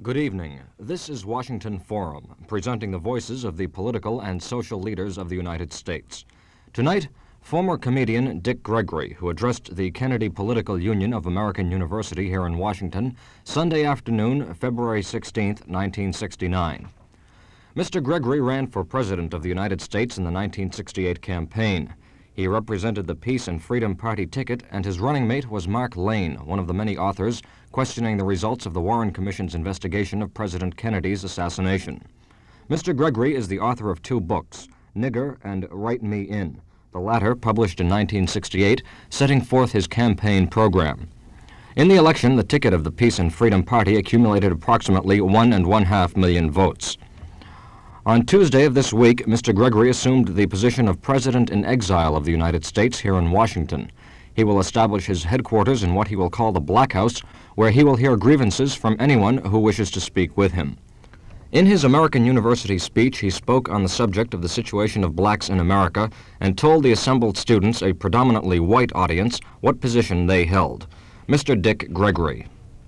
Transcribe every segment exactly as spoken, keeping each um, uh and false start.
Good evening. This is Washington Forum, presenting the voices of the political and social leaders of the United States. Tonight, former comedian Dick Gregory, who addressed the Kennedy Political Union of American University here in Washington Sunday afternoon, February sixteenth, nineteen sixty-nine. Mister Gregory ran for President of the United States in the nineteen sixty-eight campaign. He represented the Peace and Freedom Party ticket, and his running mate was Mark Lane, one of the many authors questioning the results of the Warren Commission's investigation of President Kennedy's assassination. Mister Gregory is the author of two books, Nigger and Write Me In, the latter published in nineteen sixty-eight, setting forth his campaign program. In the election, the ticket of the Peace and Freedom Party accumulated approximately one and one-half million votes. On Tuesday of this week, Mister Gregory assumed the position of President in exile of the United States here in Washington. He will establish his headquarters in what he will call the Black House, where he will hear grievances from anyone who wishes to speak with him. In his American University speech, he spoke on the subject of the situation of blacks in America and told the assembled students, a predominantly white audience, what position they held. Mister Dick Gregory.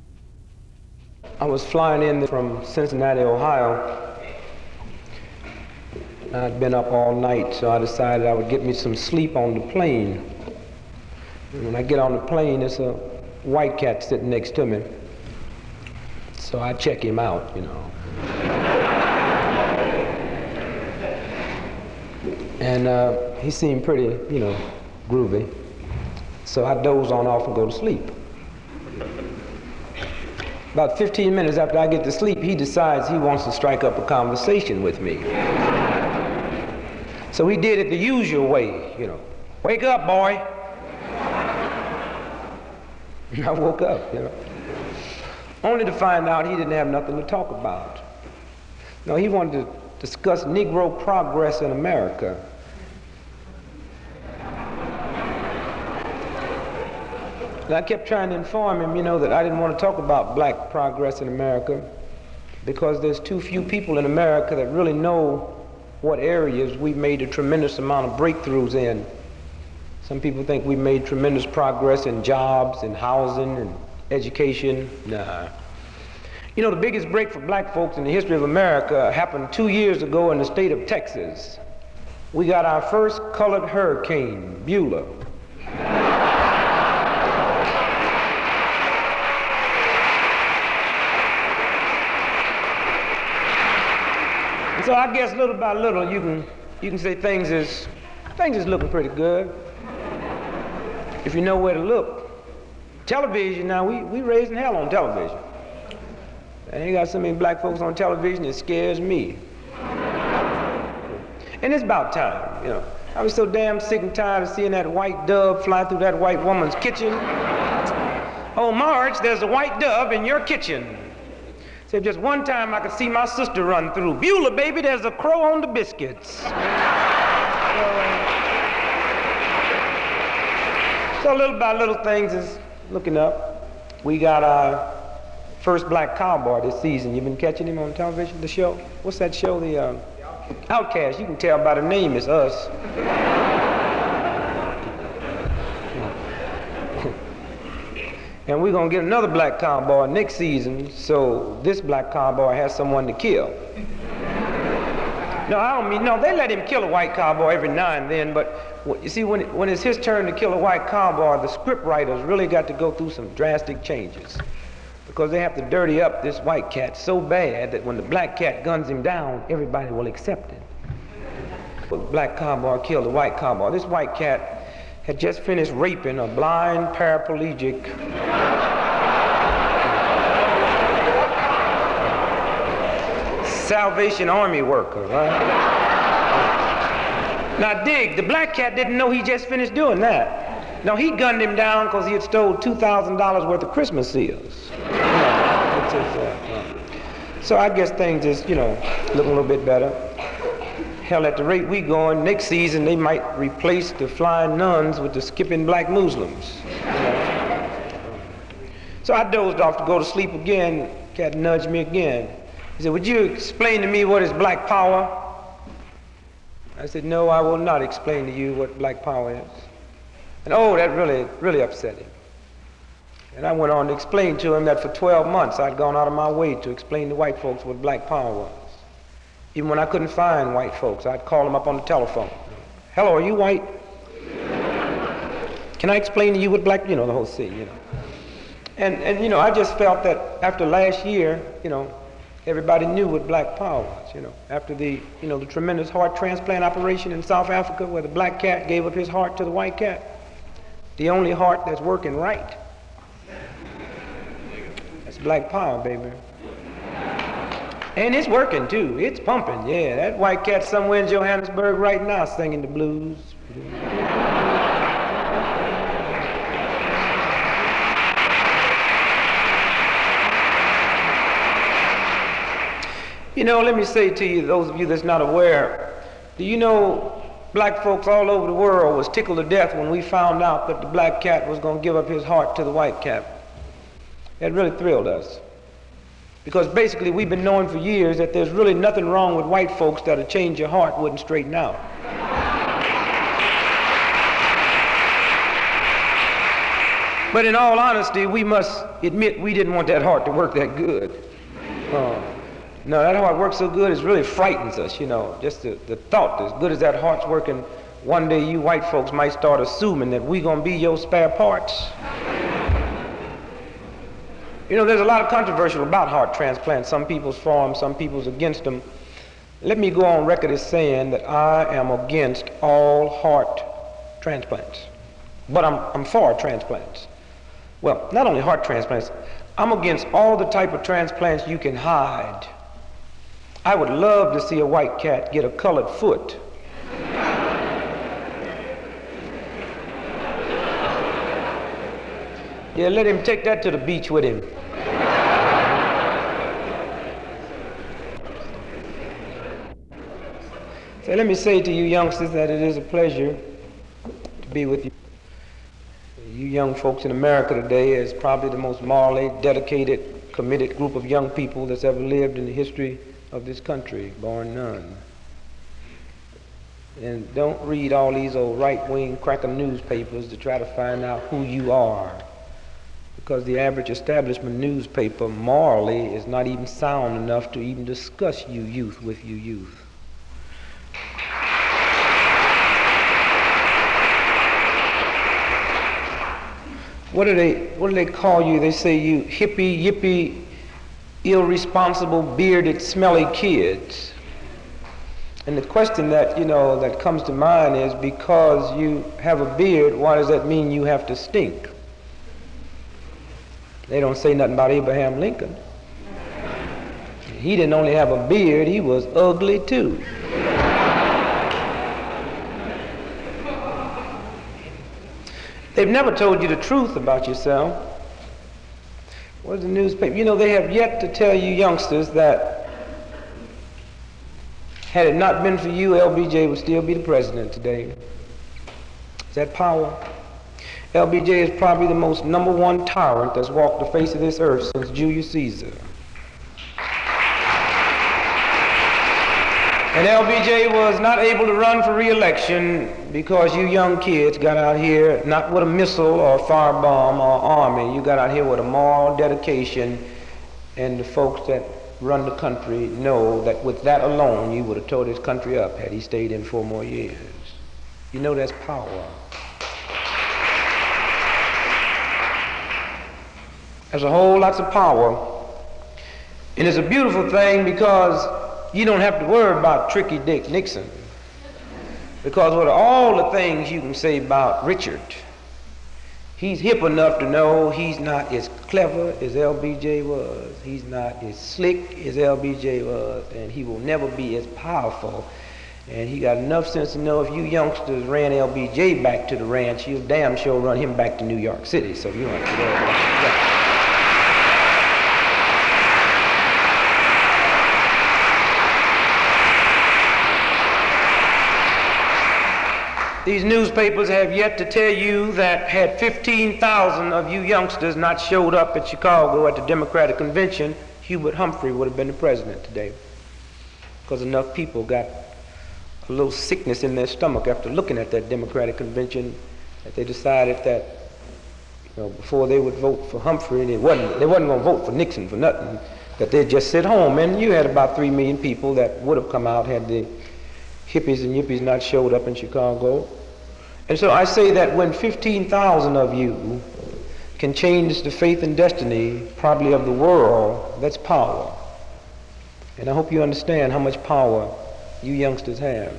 I was flying in from Cincinnati, Ohio. I'd been up all night, so I decided I would get me some sleep on the plane. And when I get on the plane, there's a white cat sitting next to me. So I check him out, you know. And uh, he seemed pretty, you know, groovy. So I doze on off and go to sleep. About fifteen minutes after I get to sleep, he decides he wants to strike up a conversation with me. So he did it the usual way, you know. Wake up, boy. And I woke up, you know. Only to find out he didn't have nothing to talk about. No, he wanted to discuss Negro progress in America. And I kept trying to inform him, you know, that I didn't want to talk about black progress in America because there's too few people in America that really know what areas we've made a tremendous amount of breakthroughs in. Some people think we've made tremendous progress in jobs, in housing, and education. Nah. You know, the biggest break for black folks in the history of America happened two years ago in the state of Texas. We got our first colored hurricane, Beulah. So I guess little by little you can you can say things is things is looking pretty good if you know where to look. Television now, we we raising hell on television. And you got so many black folks on television, it scares me. And it's about time, you know. I was so damn sick and tired of seeing that white dove fly through that white woman's kitchen. Oh, Marge, there's a white dove in your kitchen. So if just one time I could see my sister run through. Beulah, baby, there's a crow on the biscuits. So, so little by little things is looking up. We got our first black cowboy this season. You've been catching him on television, the show? What's that show? The uh, Outcast. You can tell by the name it's us. And we're going to get another black cowboy next season, so this black cowboy has someone to kill. No, I don't mean, no, they let him kill a white cowboy every now and then, but you see, when, it, when it's his turn to kill a white cowboy, the script writers really got to go through some drastic changes because they have to dirty up this white cat so bad that when the black cat guns him down, everybody will accept it. The black cowboy killed a white cowboy. This white cat had just finished raping a blind paraplegic Salvation Army worker, right? Now dig, the black cat didn't know he just finished doing that. No, he gunned him down because he had stole two thousand dollars worth of Christmas seals. You know, it's just, uh, uh. So I guess things is, you know, looking a little bit better. Hell, at the rate we going, next season they might replace the flying nuns with the skipping black Muslims. You know? So I dozed off to go to sleep again. Cat nudged me again. He said, would you explain to me what is black power? I said, no, I will not explain to you what black power is. And oh, that really, really upset him. And I went on to explain to him that for twelve months I'd gone out of my way to explain to white folks what black power was. Even when I couldn't find white folks, I'd call them up on the telephone. Hello, are you white? Can I explain to you what black, you know, the whole thing, you know. And, and, you know, I just felt that after last year, you know, everybody knew what black power was, you know. After the, you know, the tremendous heart transplant operation in South Africa where the black cat gave up his heart to the white cat, the only heart that's working right. That's black power, baby. And it's working too. It's pumping, yeah. That white cat somewhere in Johannesburg right now singing the blues. You know, let me say to you, those of you that's not aware, do you know black folks all over the world was tickled to death when we found out that the black cat was going to give up his heart to the white cat? That really thrilled us. Because basically we've been knowing for years that there's really nothing wrong with white folks that a change your heart wouldn't straighten out. But in all honesty, we must admit we didn't want that heart to work that good. Uh, no, that heart works so good, it really frightens us, you know. Just the, the thought, as good as that heart's working, one day you white folks might start assuming that we're going to be your spare parts. You know, there's a lot of controversial about heart transplants. Some people's for them, some people's against them. Let me go on record as saying that I am against all heart transplants. But I'm, I'm for transplants. Well, not only heart transplants, I'm against all the type of transplants you can hide. I would love to see a white cat get a colored foot. Yeah, let him take that to the beach with him. So let me say to you youngsters that it is a pleasure to be with you. You young folks in America today is probably the most morally dedicated, committed group of young people that's ever lived in the history of this country, bar none. And don't read all these old right-wing cracker newspapers to try to find out who you are. Because the average establishment newspaper morally is not even sound enough to even discuss you youth with you youth. What do they, what do they call you? They say you hippie, yippie, irresponsible, bearded, smelly kids. And the question that, you know, that comes to mind is, because you have a beard, why does that mean you have to stink? They don't say nothing about Abraham Lincoln. He didn't only have a beard, he was ugly too. They've never told you the truth about yourself. What's the newspaper? You know, they have yet to tell you youngsters that had it not been for you, L B J would still be the president today. Is that power? L B J is probably the most number one tyrant that's walked the face of this earth since Julius Caesar. And L B J was not able to run for re-election because you young kids got out here not with a missile or a firebomb or army. You got out here with a moral dedication, and the folks that run the country know that with that alone you would have tore this country up had he stayed in four more years. You know that's power. There's a whole lots of power. And it's a beautiful thing because you don't have to worry about Tricky Dick Nixon. Because with all the things you can say about Richard, he's hip enough to know he's not as clever as L B J was. He's not as slick as L B J was. And he will never be as powerful. And he got enough sense to know if you youngsters ran L B J back to the ranch, you'll damn sure run him back to New York City. So you don't have to worry about that. These newspapers have yet to tell you that had fifteen thousand of you youngsters not showed up at Chicago at the Democratic Convention, Hubert Humphrey would have been the president today. Because enough people got a little sickness in their stomach after looking at that Democratic Convention that they decided that You know, before they would vote for Humphrey, they wasn't, they wasn't going to vote for Nixon for nothing, that they'd just sit home. And you had about three million people that would have come out had the hippies and yippies not showed up in Chicago. And so I say that when fifteen thousand of you can change the faith and destiny, probably of the world, that's power. And I hope you understand how much power you youngsters have.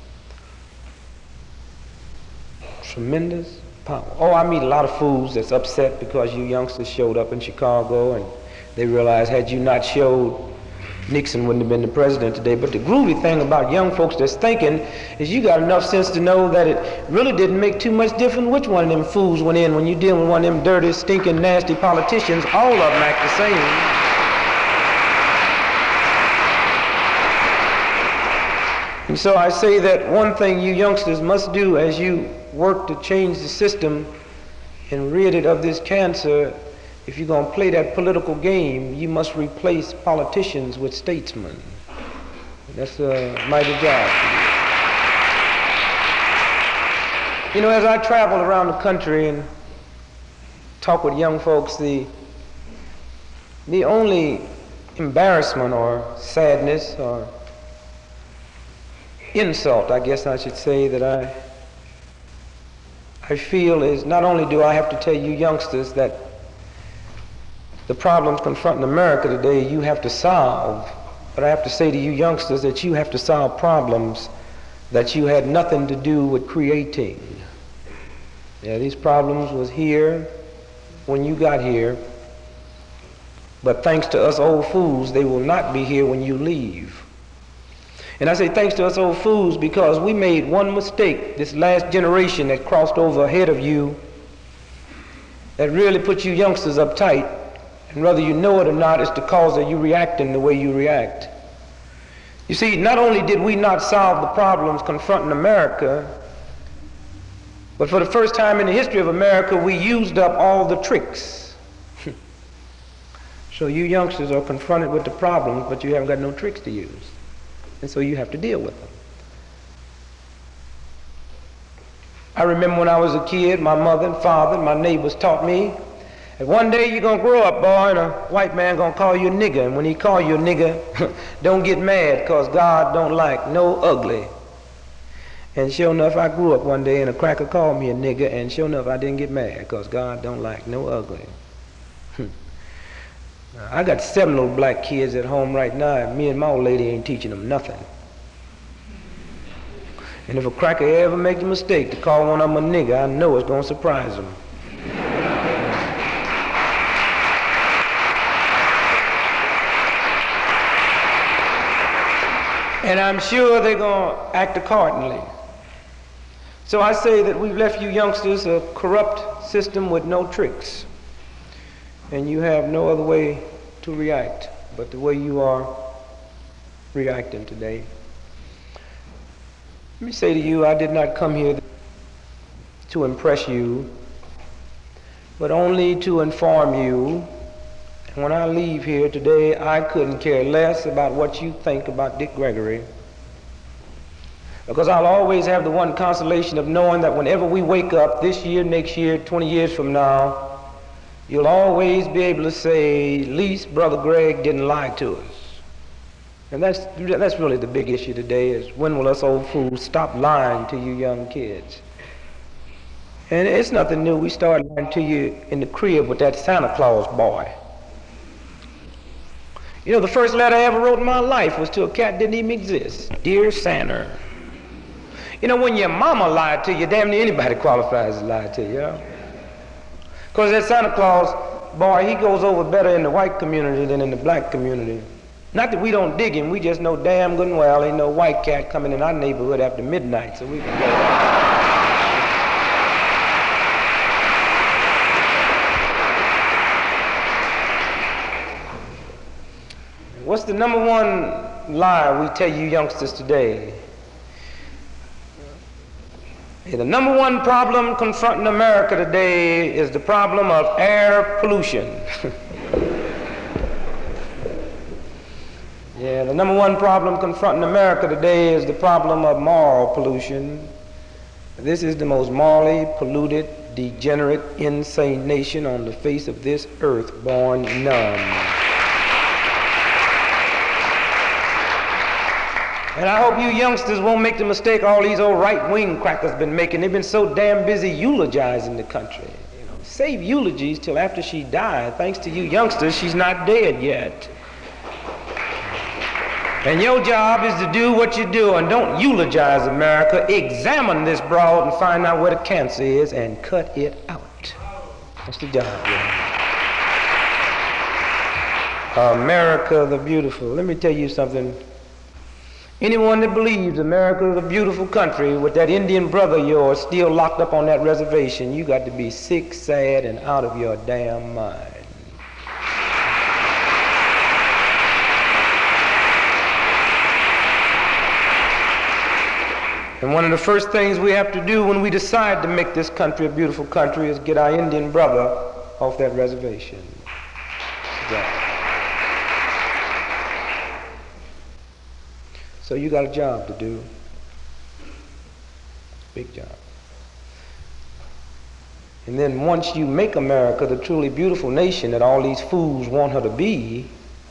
Tremendous power. Oh, I meet a lot of fools that's upset because you youngsters showed up in Chicago and they realize had you not showed, Nixon wouldn't have been the president today. But the groovy thing about young folks that's thinking is you got enough sense to know that it really didn't make too much difference which one of them fools went in when you deal with one of them dirty, stinking, nasty politicians. All of them act the same. And so I say that one thing you youngsters must do as you work to change the system and rid it of this cancer, if you're going to play that political game, you must replace politicians with statesmen. That's a mighty job. You know, as I travel around the country and talk with young folks, the, the only embarrassment or sadness or insult, I guess I should say, that I, I feel is not only do I have to tell you youngsters that the problems confronting America today you have to solve, but I have to say to you youngsters that you have to solve problems that you had nothing to do with creating. Yeah, these problems was here when you got here, but thanks to us old fools, they will not be here when you leave. And I say thanks to us old fools because we made one mistake, this last generation that crossed over ahead of you, that really put you youngsters uptight. And whether you know it or not, it's the cause that you reacting the way you react. You see, not only did we not solve the problems confronting America, but for the first time in the history of America, we used up all the tricks. So you youngsters are confronted with the problems, but you haven't got no tricks to use. And so you have to deal with them. I remember when I was a kid, my mother and father and my neighbors taught me that one day you're gonna grow up, boy, and a white man gonna call you a nigger. And when he call you a nigger, don't get mad, cause God don't like no ugly. And sure enough, I grew up one day and a cracker called me a nigger, and sure enough, I didn't get mad, cause God don't like no ugly. I got seven little black kids at home right now, and me and my old lady ain't teaching them nothing. And if a cracker ever make the mistake to call one of them a nigger, I know it's gonna surprise them. And I'm sure they're gonna act accordingly. So I say that we've left you youngsters a corrupt system with no tricks. And you have no other way to react but the way you are reacting today. Let me say to you, I did not come here to impress you, but only to inform you. And when I leave here today, I couldn't care less about what you think about Dick Gregory, because I'll always have the one consolation of knowing that whenever we wake up this year, next year, twenty years from now, you'll always be able to say, at least Brother Greg didn't lie to us. And that's, that's really the big issue today, is when will us old fools stop lying to you young kids? And it's nothing new. We started lying to you in the crib with that Santa Claus boy. You know, the first letter I ever wrote in my life was to a cat that didn't even exist. Dear Santa. You know, when your mama lied to you, damn near anybody qualifies to lie to you, you know? Because that Santa Claus, boy, he goes over better in the white community than in the black community. Not that we don't dig him, we just know damn good and well ain't no white cat coming in our neighborhood after midnight, so we can go there. What's the number one lie we tell you youngsters today? The number one problem confronting America today is the problem of air pollution. Yeah, the number one problem confronting America today is the problem of moral pollution. This is the most morally polluted, degenerate, insane nation on the face of this earth, born none. And I hope you youngsters won't make the mistake all these old right-wing crackers been making. They've been so damn busy eulogizing the country. You know, save eulogies till after she died. Thanks to you youngsters, she's not dead yet. And your job is to do what you do, and don't eulogize America. Examine this broad and find out where the cancer is and cut it out. That's the job, yeah. America the beautiful. Let me tell you something. Anyone that believes America is a beautiful country with that Indian brother of yours still locked up on that reservation, you got to be sick, sad, and out of your damn mind. And one of the first things we have to do when we decide to make this country a beautiful country is get our Indian brother off that reservation. Yeah. So you got a job to do. Big job. And then once you make America the truly beautiful nation that all these fools want her to be,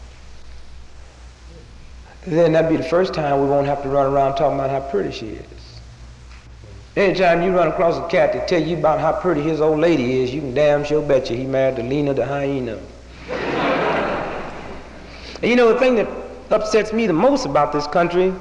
then that'd be the first time we won't have to run around talking about how pretty she is. Anytime you run across a cat that tell you about how pretty his old lady is, you can damn sure bet you he married to Lena the hyena. And you know, the thing that upsets me the most about this country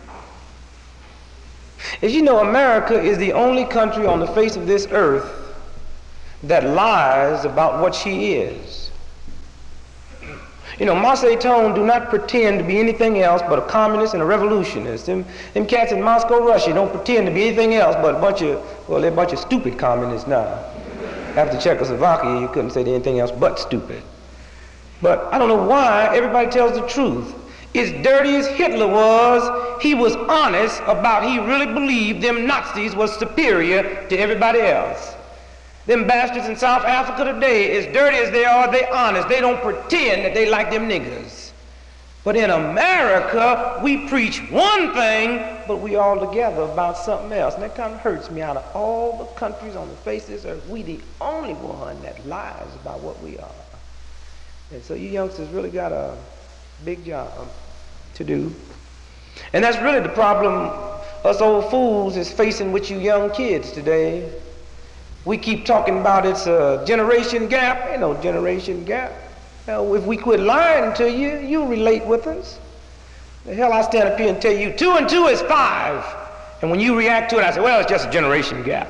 is, you know, America is the only country on the face of this earth that lies about what she is. You know, Mao Zedong do not pretend to be anything else but a communist and a revolutionist. Them, them cats in Moscow, Russia don't pretend to be anything else but a bunch of, well, they're a bunch of stupid communists now. After Czechoslovakia, you couldn't say anything else but stupid. But I don't know why everybody tells the truth. As dirty as Hitler was, he was honest about he really believed them Nazis was superior to everybody else. Them bastards in South Africa today, as dirty as they are, they honest. They don't pretend that they like them niggers. But in America, we preach one thing, but we all together about something else. And that kind of hurts me. Out of all the countries on the face of this earth, we the only one that lies about what we are. And so you youngsters really got a big job to do. And that's really the problem us old fools is facing with you young kids today. We keep talking about it's a generation gap. Ain't no generation gap. Hell, if we quit lying to you, you'll relate with us. The hell, I stand up here and tell you two and two is five. And when you react to it, I say, well, it's just a generation gap.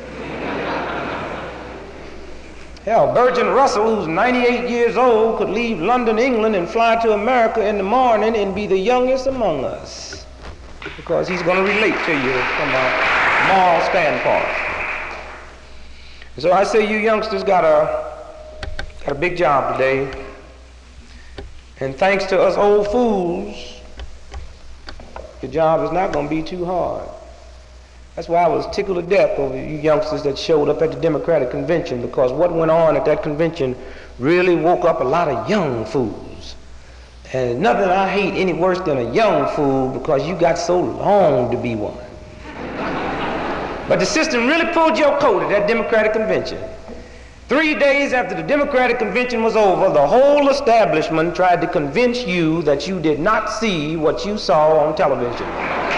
Hell, Bertrand Russell, who's ninety-eight years old, could leave London, England, and fly to America in the morning and be the youngest among us. Because he's going to relate to you from a moral standpoint. So I say you youngsters got a, got a big job today. And thanks to us old fools, your job is not going to be too hard. That's why I was tickled to death over you youngsters that showed up at the Democratic Convention, because what went on at that convention really woke up a lot of young fools. And nothing I hate any worse than a young fool, because you got so long to be one. But the system really pulled your coat at that Democratic Convention. Three days after the Democratic Convention was over, the whole establishment tried to convince you that you did not see what you saw on television.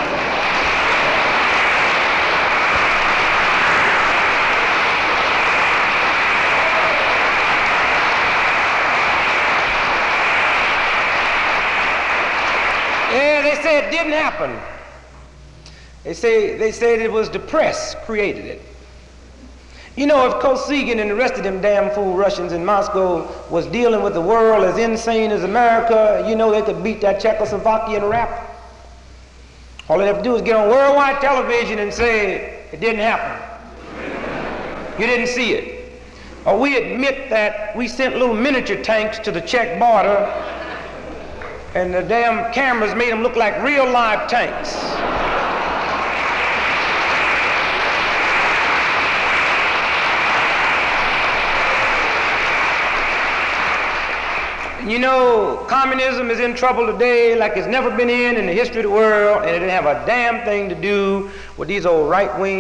Yeah, they said it didn't happen. They say they said it was the press created it. You know, if Kosygin and the rest of them damn fool Russians in Moscow was dealing with the world as insane as America, you know they could beat that Czechoslovakian rap. All they have to do is get on worldwide television and say it didn't happen. You didn't see it. Or we admit that we sent little miniature tanks to the Czech border and the damn cameras made them look like real live tanks. You know, communism is in trouble today like it's never been in in the history of the world, and it didn't have a damn thing to do with these old right-wing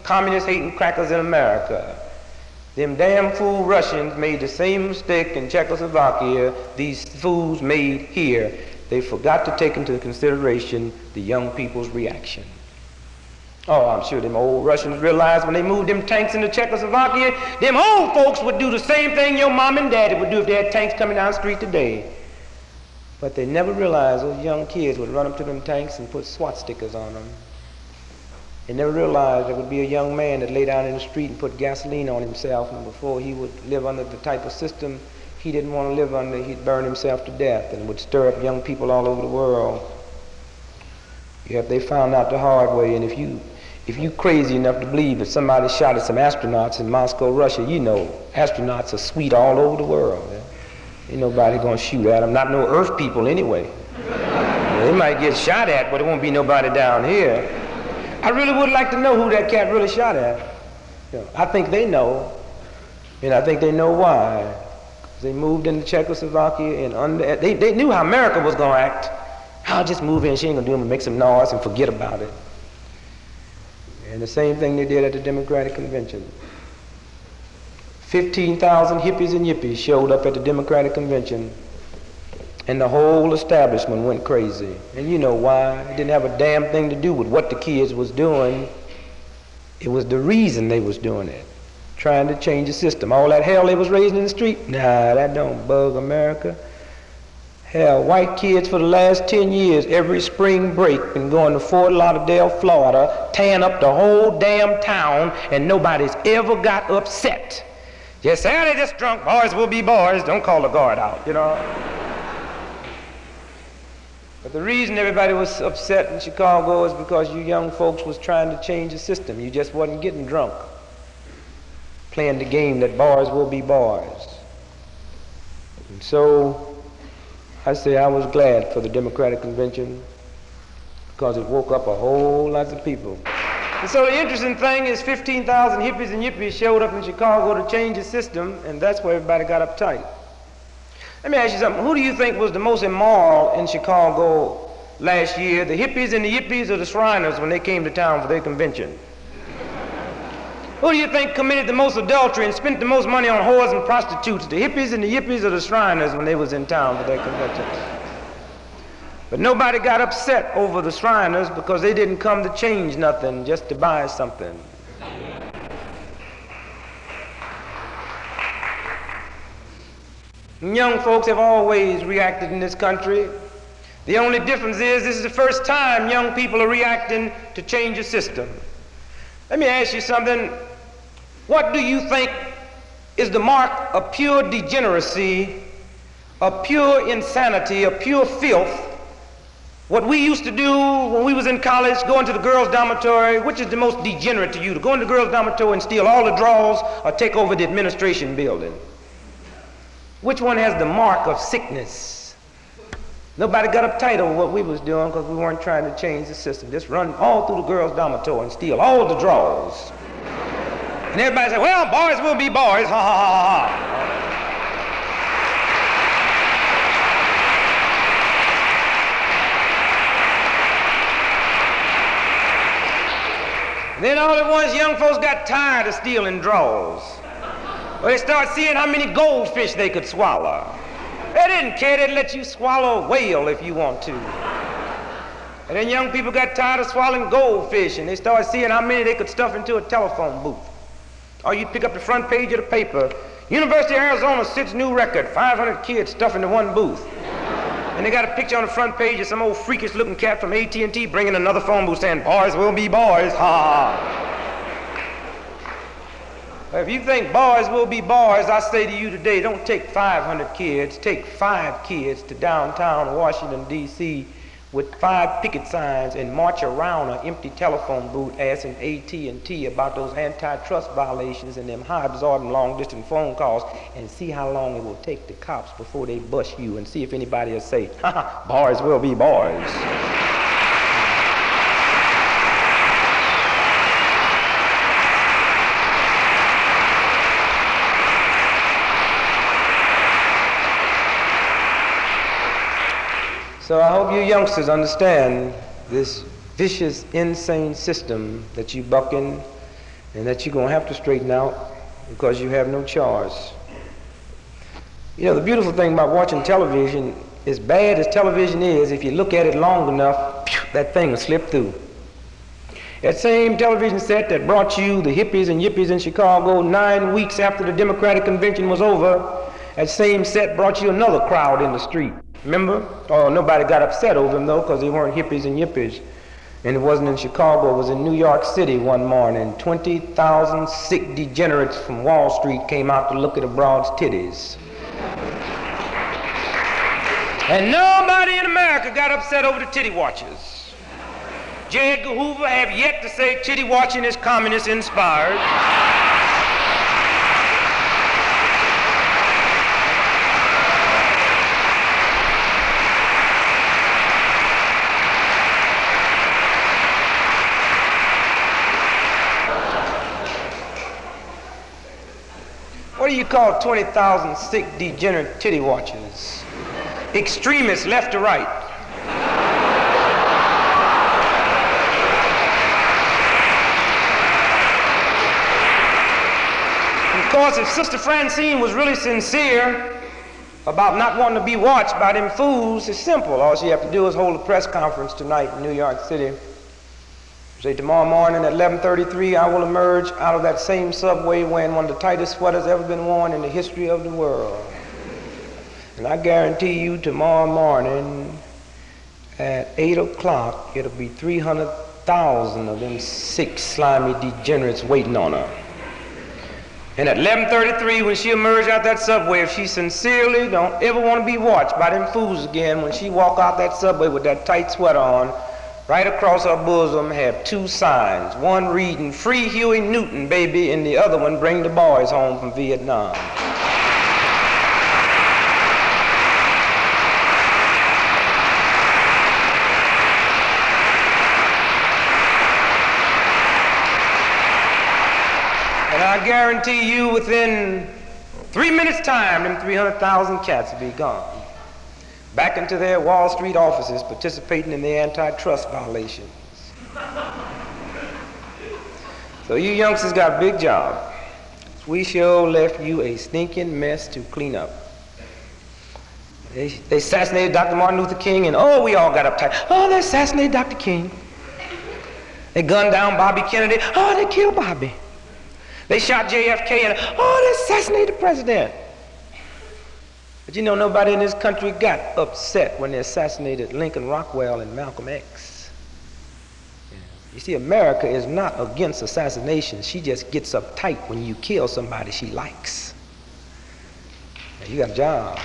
communist-hating crackers in America. Them damn fool Russians made the same mistake in Czechoslovakia these fools made here. They forgot to take into consideration the young people's reaction. Oh, I'm sure them old Russians realized when they moved them tanks into Czechoslovakia, them old folks would do the same thing your mom and daddy would do if they had tanks coming down the street today. But they never realized those young kids would run up to them tanks and put SWAT stickers on them. They never realized there would be a young man that lay down in the street and put gasoline on himself, and before he would live under the type of system he didn't want to live under, he'd burn himself to death, and would stir up young people all over the world. Yeah, they found out the hard way, and if you if you crazy enough to believe that somebody shot at some astronauts in Moscow, Russia, you know astronauts are sweet all over the world. Yeah? Ain't nobody gonna shoot at them, not no Earth people anyway. Yeah, they might get shot at, but it won't be nobody down here. I really would like to know who that cat really shot at. You know, I think they know, and I think they know why. They moved into Czechoslovakia, and under, they, they knew how America was gonna act. I'll just move in, she ain't gonna do them, make some noise and forget about it. And the same thing they did at the Democratic Convention. fifteen thousand hippies and yippies showed up at the Democratic Convention, and the whole establishment went crazy. And you know why? It didn't have a damn thing to do with what the kids was doing. It was the reason they was doing it, trying to change the system. All that hell they was raising in the street, nah, that don't bug America. Hell, white kids for the last ten years, every spring break, been going to Fort Lauderdale, Florida, tearing up the whole damn town, and nobody's ever got upset. Just say, they're just drunk, boys will be boys, don't call the guard out, you know. But the reason everybody was upset in Chicago is because you young folks was trying to change the system. You just wasn't getting drunk, playing the game that boys will be boys. And so, I say I was glad for the Democratic Convention because it woke up a whole lot of people. And so the interesting thing is fifteen thousand hippies and yippies showed up in Chicago to change the system, and that's where everybody got uptight. Let me ask you something. Who do you think was the most immoral in Chicago last year, the hippies and the yippies or the Shriners when they came to town for their convention? Who do you think committed the most adultery and spent the most money on whores and prostitutes, the hippies and the yippies or the Shriners when they was in town for their convention? But nobody got upset over the Shriners because they didn't come to change nothing, just to buy something. And young folks have always reacted in this country. The only difference is this is the first time young people are reacting to change the system. Let me ask you something. What do you think is the mark of pure degeneracy, of pure insanity, of pure filth? What we used to do when we was in college, go into the girls' dormitory, which is the most degenerate to you, to go into the girls' dormitory and steal all the drawers or take over the administration building? Which one has the mark of sickness? Nobody got uptight over what we was doing because we weren't trying to change the system. Just run all through the girls' dormitory and steal all the drawers. And everybody said, well, boys will be boys, ha ha ha ha. And then all at once, young folks got tired of stealing drawers. Well, they started seeing how many goldfish they could swallow. They didn't care, they'd let you swallow a whale if you want to. And then young people got tired of swallowing goldfish, and they started seeing how many they could stuff into a telephone booth. Or you'd pick up the front page of the paper, University of Arizona sets new record, five hundred kids stuffed into one booth. And they got a picture on the front page of some old freakish looking cat from A T and T bringing another phone booth saying, boys will be boys, ha ha. If you think boys will be boys, I say to you today, don't take five hundred kids, take five kids to downtown Washington, D C with five picket signs and march around an empty telephone booth asking A T and T about those antitrust violations and them high-absorbing long-distance phone calls, and see how long it will take the cops before they bust you, and see if anybody will say, ha ha, boys will be boys. So I hope you youngsters understand this vicious, insane system that you bucking, and that you're going to have to straighten out because you have no choice. You know, the beautiful thing about watching television, as bad as television is, if you look at it long enough, that thing will slip through. That same television set that brought you the hippies and yippies in Chicago nine weeks after the Democratic Convention was over, that same set brought you another crowd in the street. Remember? Oh, nobody got upset over them though, because they weren't hippies and yippies. And it wasn't in Chicago, it was in New York City one morning. twenty thousand sick degenerates from Wall Street came out to look at a broad's titties. And nobody in America got upset over the titty watchers. J. Edgar Hoover have yet to say titty watching is communist inspired. What do you call twenty thousand sick degenerate titty watchers? Extremists left to right. Of course, if Sister Francine was really sincere about not wanting to be watched by them fools, it's simple. All she have to do is hold a press conference tonight in New York City. Say, tomorrow morning at eleven thirty-three, I will emerge out of that same subway wearing one of the tightest sweaters ever been worn in the history of the world. And I guarantee you tomorrow morning at eight o'clock, it'll be three hundred thousand of them sick, slimy degenerates waiting on her. And at eleven thirty-three, when she emerges out that subway, if she sincerely don't ever want to be watched by them fools again, when she walk out that subway with that tight sweater on, right across her bosom have two signs, one reading, "Free Huey Newton, baby," and the other one, "Bring the boys home from Vietnam." And I guarantee you within three minutes' time, them three hundred thousand cats will be gone. Back into their Wall Street offices participating in the antitrust violations. So you youngsters got a big job. We sure left you a stinking mess to clean up. They, they assassinated Doctor Martin Luther King, and oh, we all got uptight. Oh, they assassinated Doctor King. They gunned down Bobby Kennedy. Oh, they killed Bobby. They shot J F K, and oh, they assassinated the president. But you know, nobody in this country got upset when they assassinated Lincoln Rockwell and Malcolm X. Yeah. You see, America is not against assassination. She just gets uptight when you kill somebody she likes. Now, you got a job.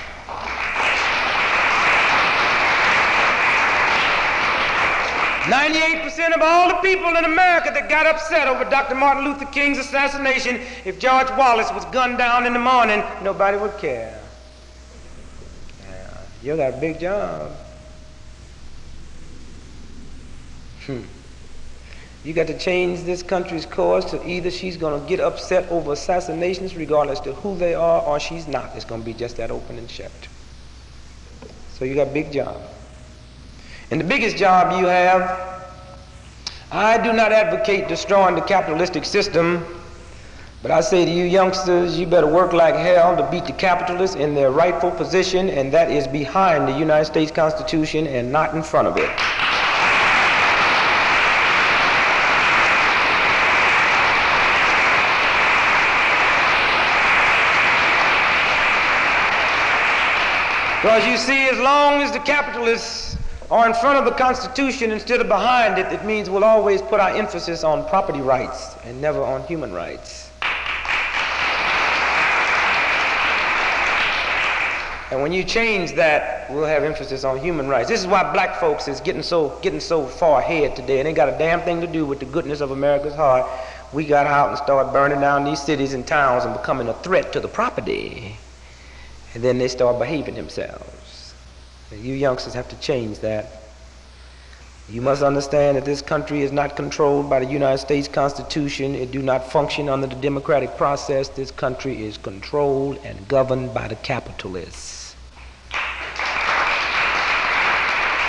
ninety-eight percent of all the people in America that got upset over Doctor Martin Luther King's assassination, if George Wallace was gunned down in the morning, nobody would care. You got a big job. Hmm. You got to change this country's course to either she's going to get upset over assassinations regardless to who they are, or she's not. It's going to be just that open and shut. So you got a big job. And the biggest job you have, I do not advocate destroying the capitalistic system, but I say to you youngsters, you better work like hell to beat the capitalists in their rightful position, and that is behind the United States Constitution and not in front of it. Because you see, as long as the capitalists are in front of the Constitution instead of behind it, it means we'll always put our emphasis on property rights and never on human rights. And when you change that, we'll have emphasis on human rights. This is why black folks is getting so getting so far ahead today. It ain't got a damn thing to do with the goodness of America's heart. We got out and started burning down these cities and towns and becoming a threat to the property. And then they start behaving themselves. And you youngsters have to change that. You must understand that this country is not controlled by the United States Constitution. It do not function under the democratic process. This country is controlled and governed by the capitalists.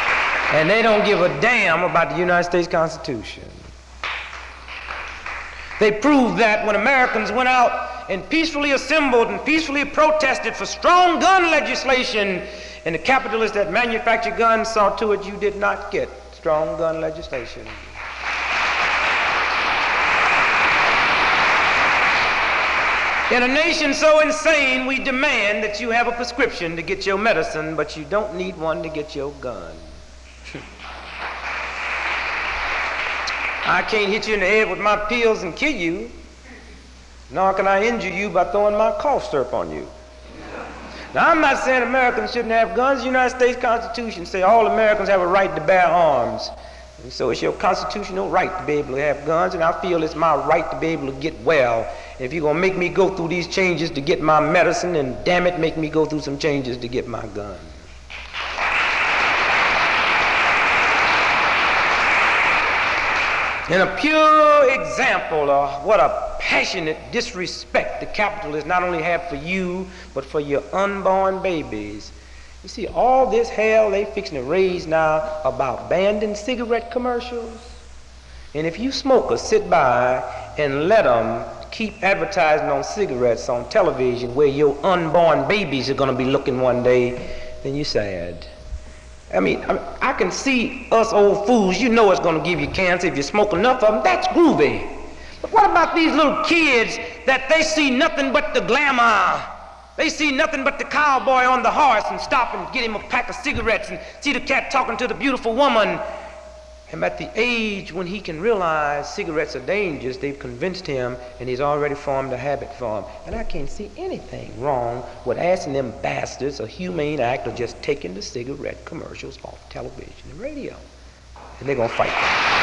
And they don't give a damn about the United States Constitution. They proved that when Americans went out and peacefully assembled and peacefully protested for strong gun legislation, and the capitalists that manufactured guns saw to it you did not get strong gun legislation. In a nation so insane, we demand that you have a prescription to get your medicine, but you don't need one to get your gun. I can't hit you in the head with my pills and kill you, nor can I injure you by throwing my cough syrup on you. Now, I'm not saying Americans shouldn't have guns. The United States Constitution says all Americans have a right to bear arms. And so it's your constitutional right to be able to have guns, and I feel it's my right to be able to get well. And if you're going to make me go through these changes to get my medicine, then damn it, make me go through some changes to get my gun. And a pure example of what a passionate disrespect the capitalists not only have for you, but for your unborn babies. You see, all this hell they fixing to raise now about banning cigarette commercials. And if you smokers sit by and let them keep advertising on cigarettes on television where your unborn babies are going to be looking one day, then you're sad. I mean, I, I can see us old fools, you know it's going to give you cancer if you smoke enough of them. That's groovy. But what about these little kids that they see nothing but the glamour? They see nothing but the cowboy on the horse and stop and get him a pack of cigarettes and see the cat talking to the beautiful woman. And at the age when he can realize cigarettes are dangerous, they've convinced him and he's already formed a habit for him. And I can't see anything wrong with asking them bastards a humane act of just taking the cigarette commercials off television and radio. And they're going to fight them.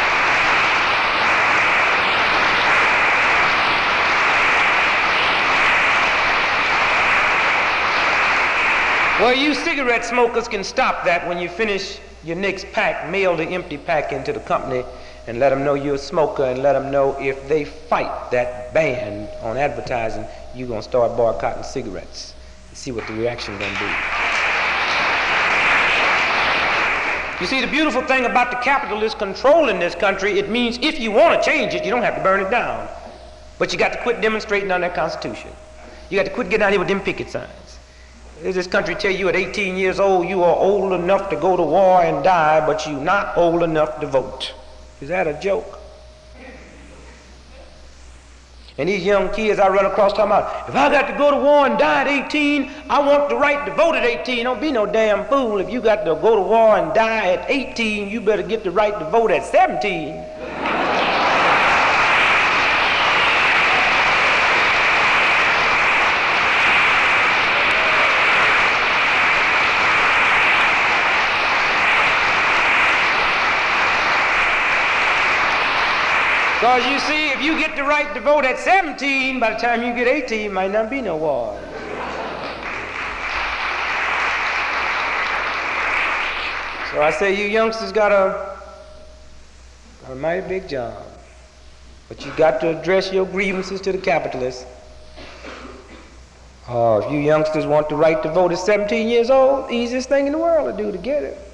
Well, you cigarette smokers can stop that when you finish your next pack, mail the empty pack into the company and let them know you're a smoker, and let them know if they fight that ban on advertising, you're going to start boycotting cigarettes and see what the reaction is going to be. You see, the beautiful thing about the capitalist control in this country, it means if you want to change it, you don't have to burn it down. But you got to quit demonstrating on that Constitution. You got to quit getting out here with them picket signs. Does this country tell you at eighteen years old you are old enough to go to war and die, but you're not old enough to vote? Is that a joke? And these young kids I run across talking about, if I got to go to war and die at eighteen, I want the right to vote at eighteen. Don't be no damn fool. If you got to go to war and die at eighteen, you better get the right to vote at seventeen. Because you see, if you get the right to vote at seventeen, by the time you get eighteen, might not be no war. So I say you youngsters got a, got a mighty big job. But you got to address your grievances to the capitalists. Uh, if you youngsters want the right to vote at seventeen years old, easiest thing in the world to do to get it.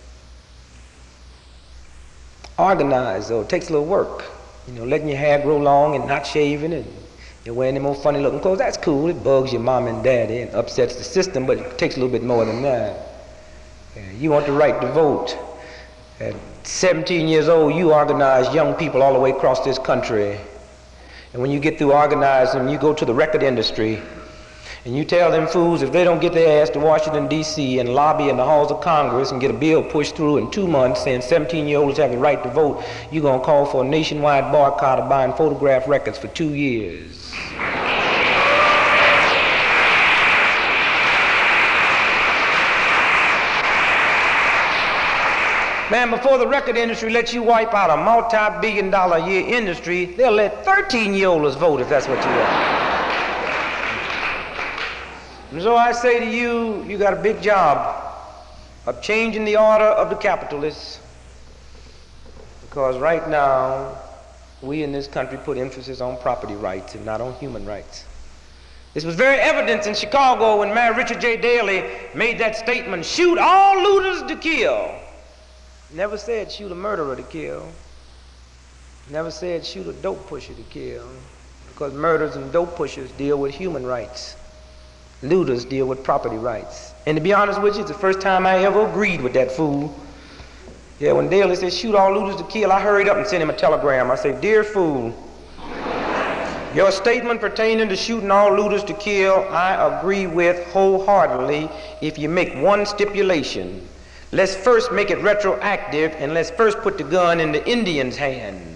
Organize, though, it takes a little work. You know, letting your hair grow long and not shaving, and you're wearing them old funny looking clothes, that's cool. It bugs your mom and daddy and upsets the system, but it takes a little bit more than that. Yeah, you want the right to vote. At seventeen years old, you organize young people all the way across this country. And when you get through organizing them, you go to the record industry and you tell them fools if they don't get their ass to Washington, D C and lobby in the halls of Congress and get a bill pushed through in two months saying seventeen-year-olds have the right to vote, you're going to call for a nationwide boycott of buying photograph records for two years. Man, before the record industry lets you wipe out a multi-billion dollar a year industry, they'll let thirteen-year-olds vote if that's what you want. And so I say to you, you got a big job of changing the order of the capitalists, because right now we in this country put emphasis on property rights and not on human rights. This was very evident in Chicago when Mayor Richard J. Daley made that statement, shoot all looters to kill. Never said shoot a murderer to kill. Never said shoot a dope pusher to kill, because murders and dope pushers deal with human rights. Looters deal with property rights. And to be honest with you, it's the first time I ever agreed with that fool. Yeah, when Daley said shoot all looters to kill, I hurried up and sent him a telegram. I said, dear fool, your statement pertaining to shooting all looters to kill, I agree with wholeheartedly if you make one stipulation. Let's first make it retroactive, and let's first put the gun in the Indian's hand.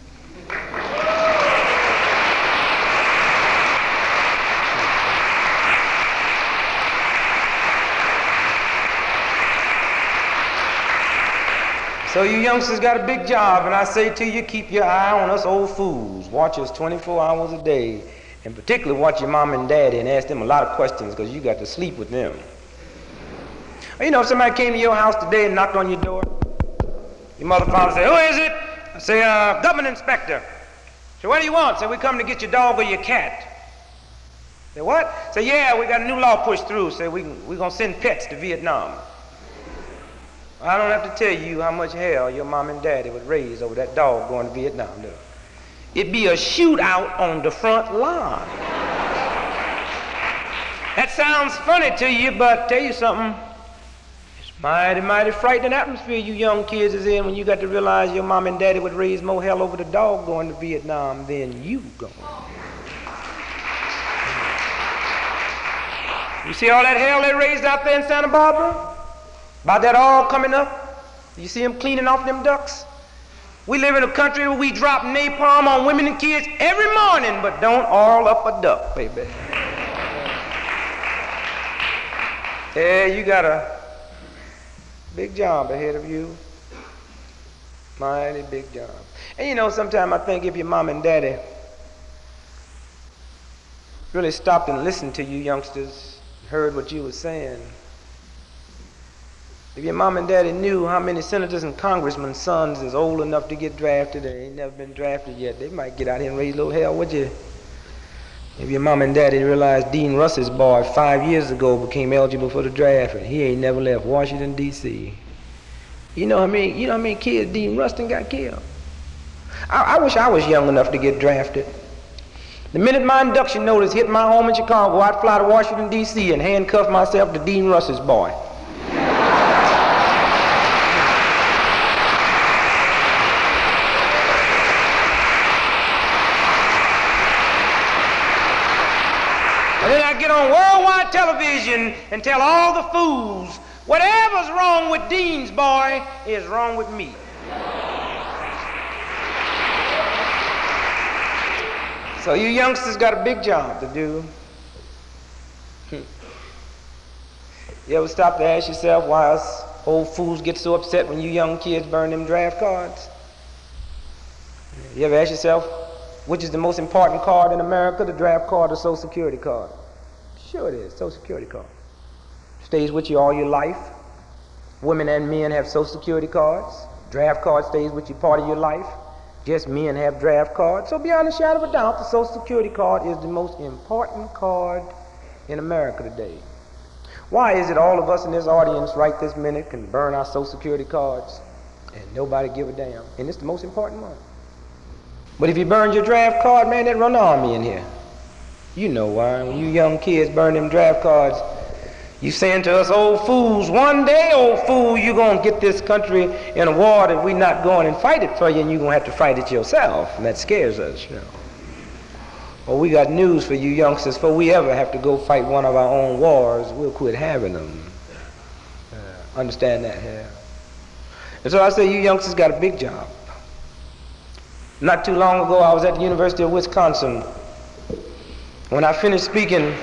So you youngsters got a big job, and I say to you, keep your eye on us old fools. Watch us twenty-four hours a day, and particularly watch your mom and daddy and ask them a lot of questions, because you got to sleep with them. You know, if somebody came to your house today and knocked on your door, your mother and father say, who is it? I say, uh, government inspector. So what do you want? Say, we come to get your dog or your cat. Say, what? Say, yeah, we got a new law pushed through. Say, we, we're going to send pets to Vietnam. I don't have to tell you how much hell your mom and daddy would raise over that dog going to Vietnam. No. It'd be a shootout on the front line. That sounds funny to you, but tell you something. It's mighty, mighty frightening atmosphere you young kids is in when you got to realize your mom and daddy would raise more hell over the dog going to Vietnam than you going. You see all that hell they raised out there in Santa Barbara? About that all coming up? You see them cleaning off them ducks? We live in a country where we drop napalm on women and kids every morning, but don't all up a duck, baby. Yeah, you got a big job ahead of you. Mighty big job. And you know, sometimes I think if your mom and daddy really stopped and listened to you youngsters, heard what you were saying, if your mom and daddy knew how many senators and congressmen's sons is old enough to get drafted and ain't never been drafted yet, they might get out here and raise a little hell, would you? If your mom and daddy realized Dean Russ's boy five years ago became eligible for the draft and he ain't never left Washington, D C You know how many, you know how many kids Dean Rustin got killed? I, I wish I was young enough to get drafted. The minute my induction notice hit my home in Chicago, I'd fly to Washington, D C and handcuff myself to Dean Russ's boy. And then I get on worldwide television and tell all the fools, whatever's wrong with Dean's boy is wrong with me. So you youngsters got a big job to do. You ever stop to ask yourself why us old fools get so upset when you young kids burn them draft cards? You ever ask yourself, which is the most important card in America, the draft card or Social Security card? Sure it is, Social Security card. Stays with you all your life. Women and men have Social Security cards. Draft card stays with you part of your life. Just men have draft cards. So beyond a shadow of a doubt, the Social Security card is the most important card in America today. Why is it all of us in this audience right this minute can burn our Social Security cards and nobody give a damn? And it's the most important one. But if you burn your draft card, man, they'd run the army in here. You know why. When you young kids burn them draft cards, you saying to us old fools, one day, old fool, you're going to get this country in a war that we're not going and fight it for you, and you're going to have to fight it yourself. And that scares us, you know. Well, we got news for you youngsters. Before we ever have to go fight one of our own wars, we'll quit having them. Uh, understand that, yeah. And so I say you youngsters got a big job. Not too long ago, I was at the University of Wisconsin. When I finished speaking,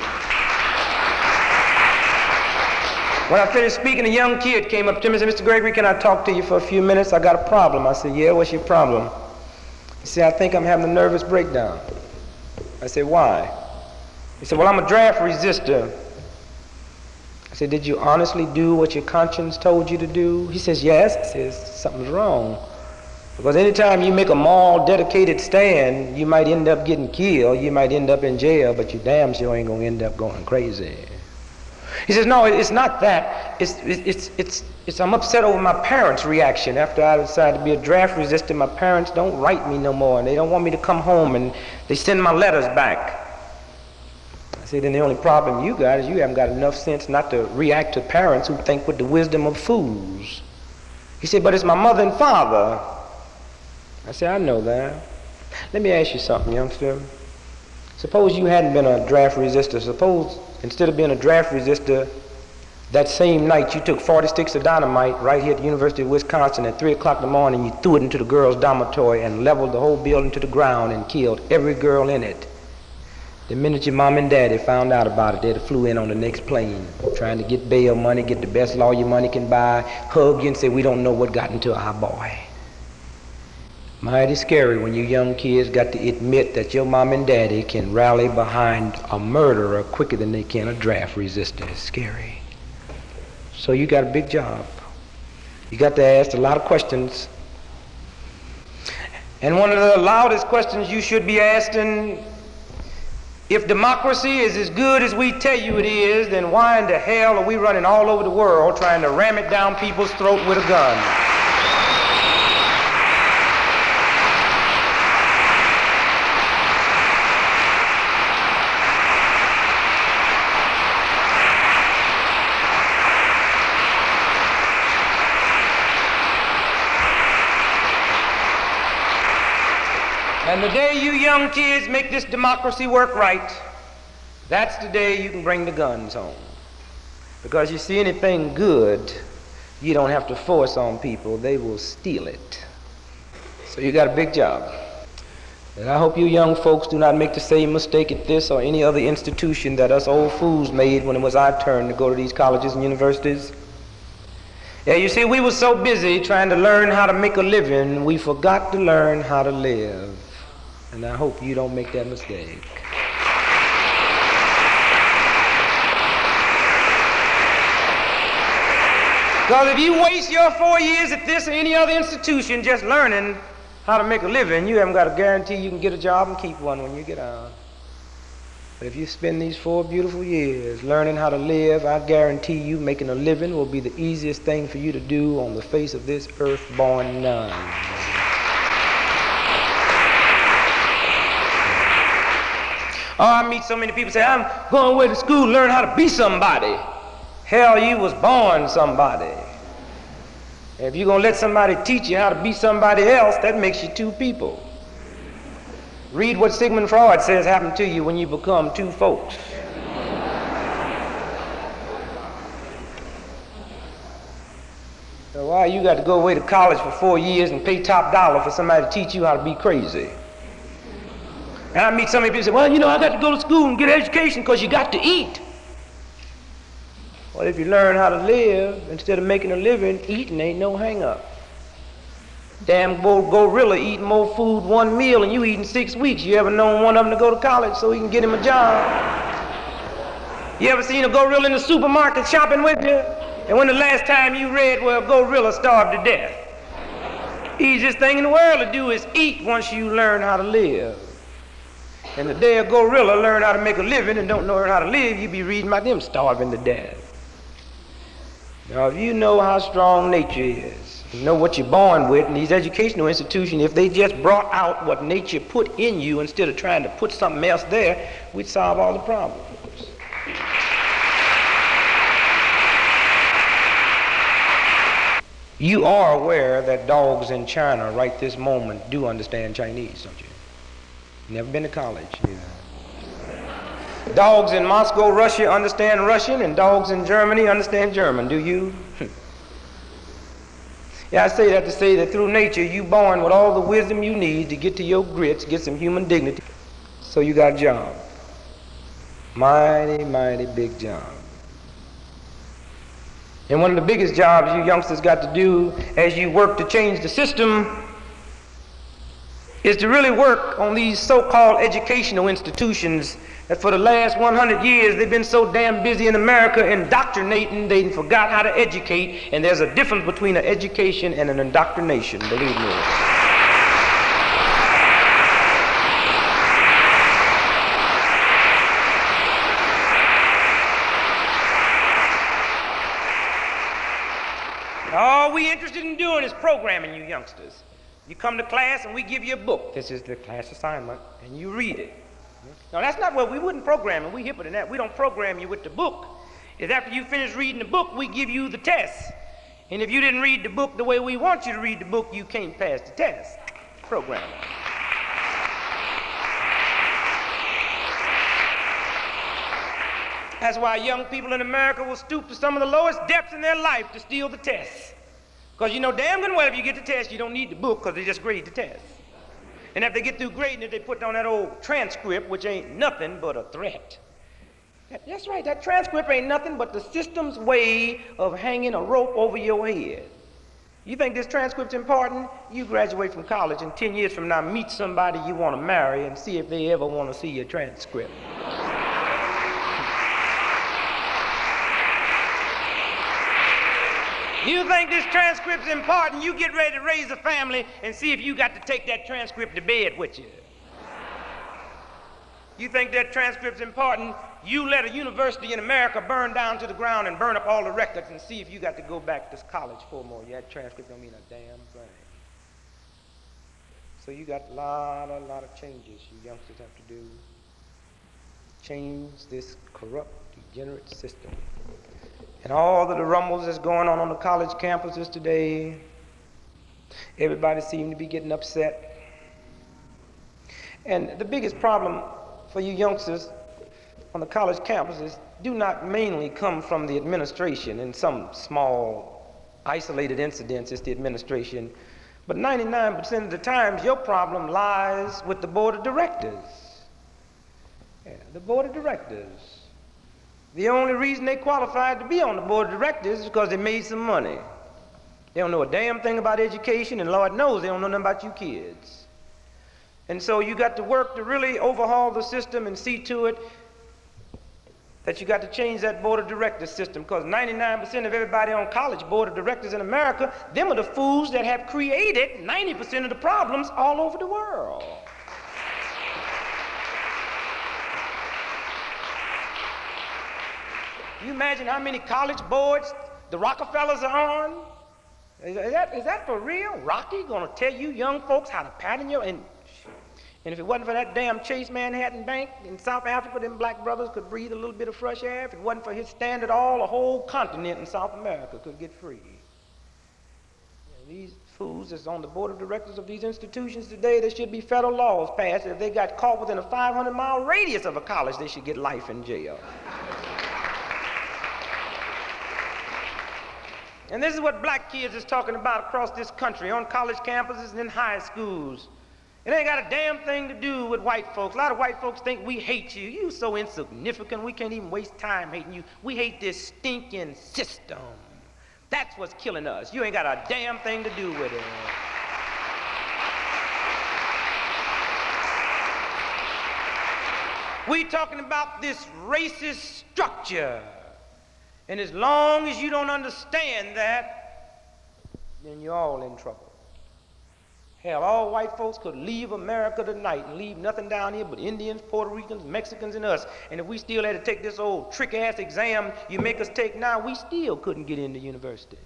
when I finished speaking, a young kid came up to me and said, Mister Gregory, can I talk to you for a few minutes? I got a problem. I said, yeah, what's your problem? He said, I think I'm having a nervous breakdown. I said, why? He said, well, I'm a draft resistor. I said, did you honestly do what your conscience told you to do? He says, yes. I says, something's wrong. Because anytime you make a moral, dedicated stand, you might end up getting killed, you might end up in jail, but you damn sure ain't going to end up going crazy. He says, no, it's not that. It's, it's, it's, it's, I'm upset over my parents' reaction after I decided to be a draft resistor. My parents don't write me no more, and they don't want me to come home, and they send my letters back. I said, then the only problem you got is you haven't got enough sense not to react to parents who think with the wisdom of fools. He said, but it's my mother and father. I said, I know that. Let me ask you something, youngster. Suppose you hadn't been a draft resistor. Suppose instead of being a draft resistor, that same night you took forty sticks of dynamite right here at the University of Wisconsin at three o'clock in the morning, you threw it into the girls' dormitory and leveled the whole building to the ground and killed every girl in it. The minute your mom and daddy found out about it, they'd have flew in on the next plane, trying to get bail money, get the best lawyer money can buy, hug you and say, we don't know what got into our boy. Mighty scary when you young kids got to admit that your mom and daddy can rally behind a murderer quicker than they can a draft resistor. It's scary. So you got a big job. You got to ask a lot of questions. And one of the loudest questions you should be asking, if democracy is as good as we tell you it is, then why in the hell are we running all over the world trying to ram it down people's throat with a gun? And the day you young kids make this democracy work right, that's the day you can bring the guns home. Because you see, anything good, you don't have to force on people. They will steal it. So you got a big job. And I hope you young folks do not make the same mistake at this or any other institution that us old fools made when it was our turn to go to these colleges and universities. Yeah, you see, we were so busy trying to learn how to make a living, we forgot to learn how to live. And I hope you don't make that mistake. Because if you waste your four years at this or any other institution just learning how to make a living, you haven't got a guarantee you can get a job and keep one when you get out. But if you spend these four beautiful years learning how to live, I guarantee you making a living will be the easiest thing for you to do on the face of this earth, born none. Oh, I meet so many people say, I'm going away to school to learn how to be somebody. Hell, you was born somebody. If you're going to let somebody teach you how to be somebody else, that makes you two people. Read what Sigmund Freud says happened to you when you become two folks. So why you got to go away to college for four years and pay top dollar for somebody to teach you how to be crazy? And I meet so many people say, well, you know, I got to go to school and get an education because you got to eat. Well, if you learn how to live, instead of making a living, eating ain't no hang-up. Damn gorilla eating more food one meal and you eating six weeks. You ever known one of them to go to college so he can get him a job? You ever seen a gorilla in the supermarket shopping with you? And when the last time you read where a gorilla starved to death? Easiest thing in the world to do is eat once you learn how to live. And the day a gorilla learn how to make a living and don't know how to live, you be reading about them starving to death. Now, if you know how strong nature is, you know what you're born with, and these educational institutions, if they just brought out what nature put in you instead of trying to put something else there, we'd solve all the problems. You are aware that dogs in China right this moment do understand Chinese, don't you? Never been to college either. Dogs in Moscow, Russia understand Russian, and dogs in Germany understand German. Do you? Yeah, I say that to say that through nature, you born with all the wisdom you need to get to your grits, get some human dignity. So you got a job. Mighty, mighty big job. And one of the biggest jobs you youngsters got to do as you work to change the system is to really work on these so-called educational institutions that for the last one hundred years they've been so damn busy in America indoctrinating they forgot how to educate, and there's a difference between an education and an indoctrination, believe me. programming you youngsters. You come to class and we give you a book. This is the class assignment, and you read it. Now that's not what we wouldn't program it. We hipper than that. We don't program you with the book. Is after you finish reading the book, we give you the test. And if you didn't read the book the way we want you to read the book, you can't pass the test. Programming. That's why young people in America will stoop to some of the lowest depths in their life to steal the test. Because you know damn good well if you get the test, you don't need the book because they just grade the test. And if they get through grading it, they put on that old transcript, which ain't nothing but a threat. That, that's right, that transcript ain't nothing but the system's way of hanging a rope over your head. You think this transcript's important? You graduate from college and ten years from now meet somebody you want to marry and see if they ever want to see your transcript. You think this transcript's important, you get ready to raise a family and see if you got to take that transcript to bed with you. You think that transcript's important, you let a university in America burn down to the ground and burn up all the records and see if you got to go back to college for more. Yeah, that transcript don't mean a damn thing. So you got a lot, a lot of changes you youngsters have to do. Change this corrupt, degenerate system. And all of the rumbles that's going on on the college campuses today, everybody seems to be getting upset. And the biggest problem for you youngsters on the college campuses do not mainly come from the administration. In some small, isolated incidents, it's the administration. But ninety-nine percent of the times, your problem lies with the board of directors. Yeah, the board of directors. The only reason they qualified to be on the board of directors is because they made some money. They don't know a damn thing about education, and Lord knows they don't know nothing about you kids. And so you got to work to really overhaul the system and see to it that you got to change that board of directors system, because ninety-nine percent of everybody on college board of directors in America, them are the fools that have created ninety percent of the problems all over the world. You imagine how many college boards the Rockefellers are on? Is that, is that for real? Rocky gonna tell you young folks how to pattern your, and, and if it wasn't for that damn Chase Manhattan Bank in South Africa, them black brothers could breathe a little bit of fresh air. If it wasn't for his stand at all, a whole continent in South America could get free. And these fools that's on the board of directors of these institutions today, there should be federal laws passed. If they got caught within a five hundred mile radius of a college, they should get life in jail. And this is what black kids is talking about across this country, on college campuses and in high schools. It ain't got a damn thing to do with white folks. A lot of white folks think we hate you. You so insignificant, we can't even waste time hating you. We hate this stinking system. That's what's killing us. You ain't got a damn thing to do with it. We talking about this racist structure. And as long as you don't understand that, then you're all in trouble. Hell, all white folks could leave America tonight and leave nothing down here but Indians, Puerto Ricans, Mexicans, and us. And if we still had to take this old trick-ass exam you make us take now, we still couldn't get into universities.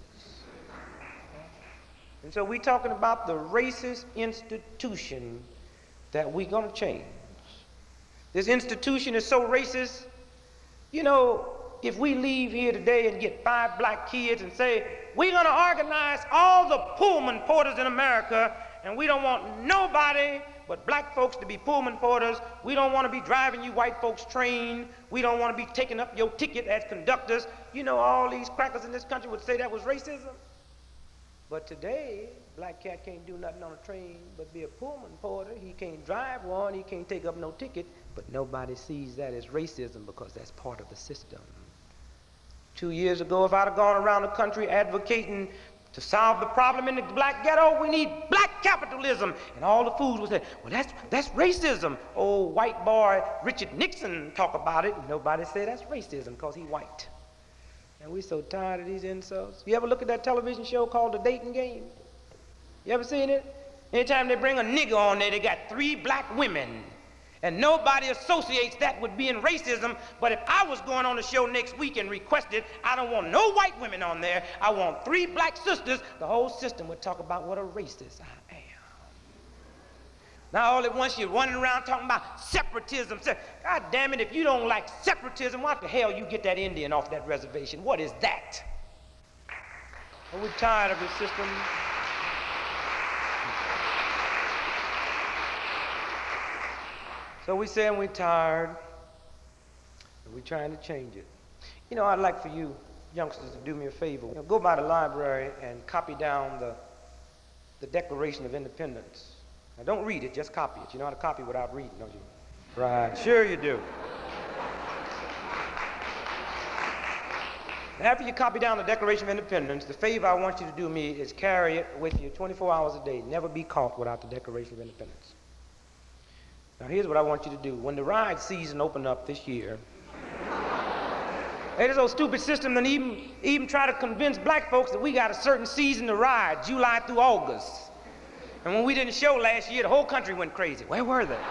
And so we're talking about the racist institution that we're going to change. This institution is so racist, you know, if we leave here today and get five black kids and say, we're going to organize all the Pullman porters in America, and we don't want nobody but black folks to be Pullman porters. We don't want to be driving you white folks' train. We don't want to be taking up your ticket as conductors. You know, all these crackers in this country would say that was racism. But today, black cat can't do nothing on a train but be a Pullman porter. He can't drive one. He can't take up no ticket. But nobody sees that as racism because that's part of the system. Two years ago, if I'd have gone around the country advocating to solve the problem in the black ghetto, we need black capitalism. And all the fools would say, well, that's, that's racism. Old white boy Richard Nixon talk about it, and nobody said that's racism because he white. And we're so tired of these insults. You ever look at that television show called The Dating Game? You ever seen it? Anytime they bring a nigger on there, they got three black women. And nobody associates that with being racism, but if I was going on the show next week and requested, I don't want no white women on there, I want three black sisters, the whole system would talk about what a racist I am. Now all at once you're running around talking about separatism. God damn it, if you don't like separatism, why the hell you get that Indian off that reservation? What is that? Well, we're tired of this system. So we saying we're tired, and we're trying to change it. You know, I'd like for you youngsters to do me a favor. You know, go by the library and copy down the, the Declaration of Independence. Now don't read it, just copy it. You know how to copy without reading, don't you? Right, sure you do. After you copy down the Declaration of Independence, the favor I want you to do me is carry it with you twenty-four hours a day. Never be caught without the Declaration of Independence. Now here's what I want you to do. When the ride season open up this year, hey, this old stupid system that even, even try to convince black folks that we got a certain season to ride, July through August. And when we didn't show last year, the whole country went crazy. Where were they?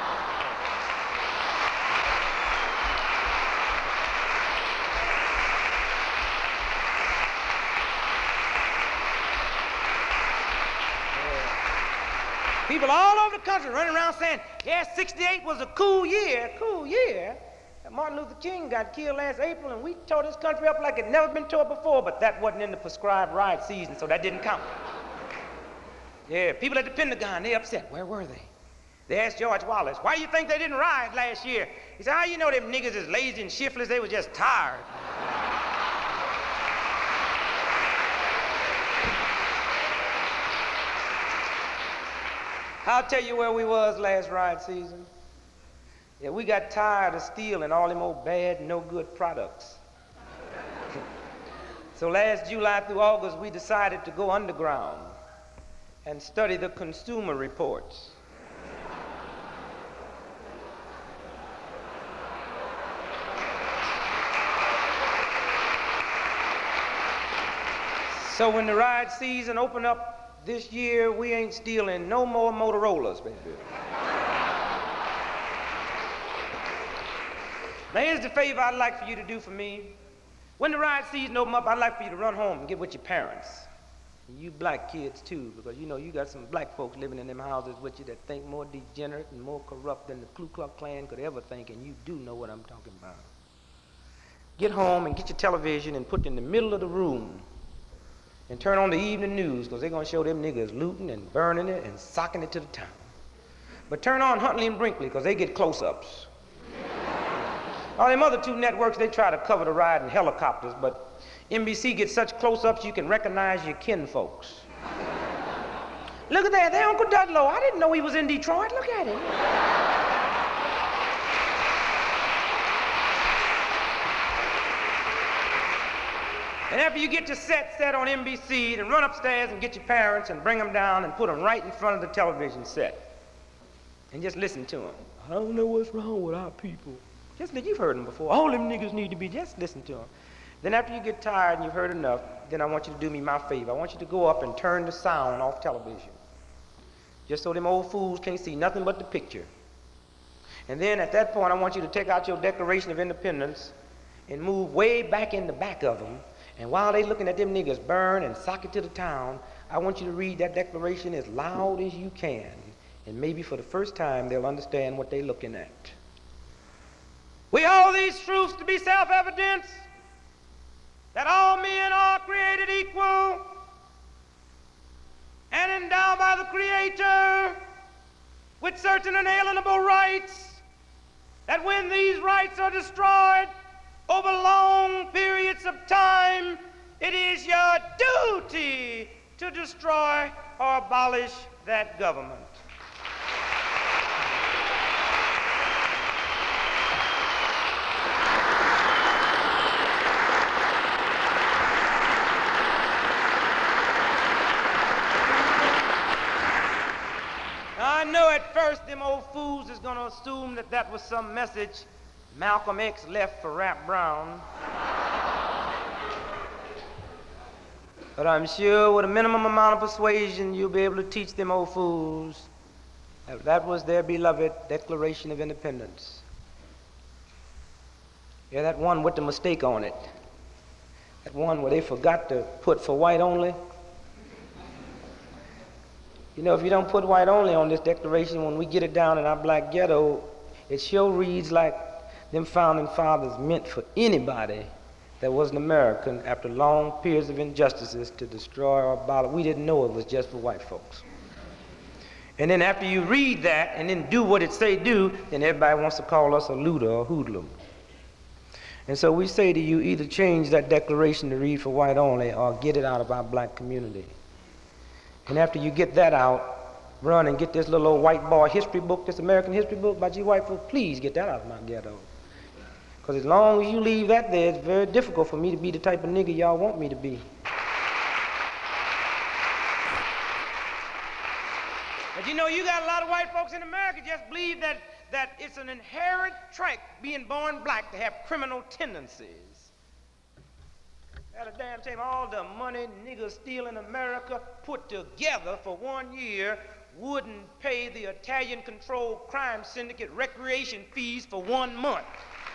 People all over the country running around saying, yeah, sixty-eight was a cool year, cool year. And Martin Luther King got killed last April, and we tore this country up like it never been tore before, but that wasn't in the prescribed ride season, so that didn't count. Yeah, people at the Pentagon, they upset. Where were they? They asked George Wallace, why do you think they didn't ride last year? He said, how you know them niggas is lazy and shiftless? They were just tired. I'll tell you where we was last ride season. Yeah, we got tired of stealing all them old bad, no good products. So last July through August, we decided to go underground and study the consumer reports. So when the ride season open up this year, we ain't stealing no more Motorola's, baby. Now here's the favor I'd like for you to do for me. When the ride season open up, I'd like for you to run home and get with your parents. And you black kids too, because you know you got some black folks living in them houses with you that think more degenerate and more corrupt than the Ku Klux Klan could ever think, and you do know what I'm talking about. Get home and get your television and put it in the middle of the room and turn on the evening news, because they're going to show them niggas looting and burning it and socking it to the town. But turn on Huntley and Brinkley, because they get close-ups. All them other two networks, they try to cover the ride in helicopters, but N B C gets such close-ups you can recognize your kinfolks. Look at that, there's Uncle Dudlow. I didn't know he was in Detroit. Look at him. And after you get your set set on N B C, then run upstairs and get your parents and bring them down and put them right in front of the television set. And just listen to them. I don't know what's wrong with our people. Just listen, you've heard them before. All them niggas need to be, just listen to them. Then after you get tired and you've heard enough, then I want you to do me my favor. I want you to go up and turn the sound off television. Just so them old fools can't see nothing but the picture. And then at that point, I want you to take out your Declaration of Independence and move way back in the back of them. And while they looking at them niggas burn and sock it to the town, I want you to read that declaration as loud as you can. And maybe for the first time, they'll understand what they're looking at. We hold these truths to be self-evident, that all men are created equal and endowed by the Creator with certain inalienable rights, that when these rights are destroyed over long periods of time, it is your duty to destroy or abolish that government. Now I know at first them old fools is gonna assume that that was some message Malcolm X left for Rap Brown. But I'm sure with a minimum amount of persuasion, you'll be able to teach them old fools That was their beloved Declaration of Independence. Yeah, that one with the mistake on it. That one where they forgot to put for white only. You know, if you don't put white only on this declaration, when we get it down in our black ghetto, it sure reads like them founding fathers meant for anybody that was an American after long periods of injustices to destroy or abolish. We didn't know it was just for white folks. And then after you read that and then do what it say do, then everybody wants to call us a looter or hoodlum. And so we say to you, either change that declaration to read for white only or get it out of our black community. And after you get that out, run and get this little old white boy history book, this American history book by G. White folk. Please get that out of my ghetto. Because as long as you leave that there, it's very difficult for me to be the type of nigga y'all want me to be. But you know, you got a lot of white folks in America just believe that, that it's an inherent trait being born black to have criminal tendencies. At a damn shame, all the money niggas steal in America put together for one year wouldn't pay the Italian-controlled crime syndicate recreation fees for one month.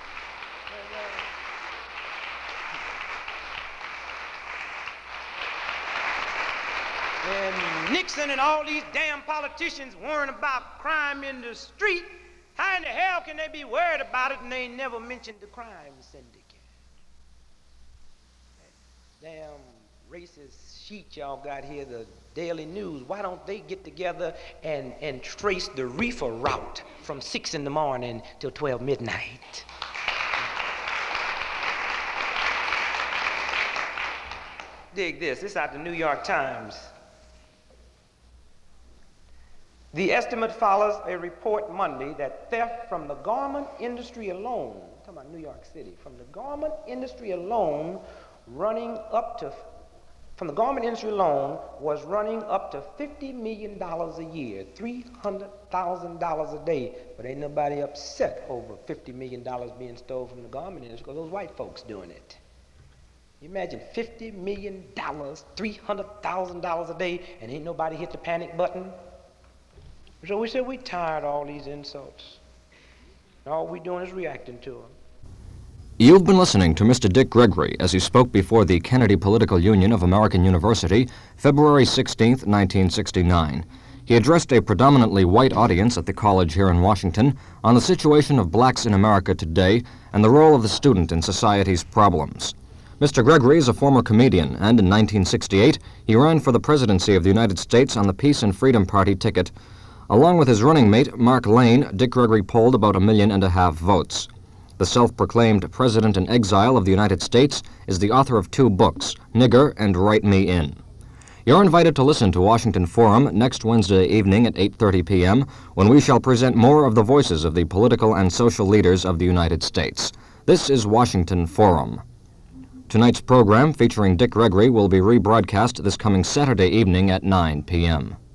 And Nixon and all these damn politicians worrying about crime in the street, how in the hell can they be worried about it and they never mentioned the crime syndicate? Damn racist sheet y'all got here, the Daily News. Why don't they get together and, and trace the reefer route from six in the morning till twelve midnight? Dig this, this is out the New York Times. The estimate follows a report Monday that theft from the garment industry alone, I'm talking about New York City, from the garment industry alone running up to, from the garment industry alone was running up to fifty million dollars a year, three hundred thousand dollars a day. But ain't nobody upset over fifty million dollars being stolen from the garment industry because those white folks doing it. You imagine fifty million dollars, three hundred thousand dollars a day, and ain't nobody hit the panic button? So we said we tired of all these insults. And all we doing is reacting to them. You've been listening to Mister Dick Gregory as he spoke before the Kennedy Political Union of American University, February sixteenth, nineteen sixty-nine. He addressed a predominantly white audience at the college here in Washington on the situation of blacks in America today and the role of the student in society's problems. Mister Gregory is a former comedian, and in nineteen sixty-eight, he ran for the presidency of the United States on the Peace and Freedom Party ticket. Along with his running mate, Mark Lane, Dick Gregory polled about a million and a half votes. The self-proclaimed president in exile of the United States is the author of two books, Nigger and Write Me In. You're invited to listen to Washington Forum next Wednesday evening at eight thirty p m when we shall present more of the voices of the political and social leaders of the United States. This is Washington Forum. Tonight's program featuring Dick Gregory will be rebroadcast this coming Saturday evening at nine p m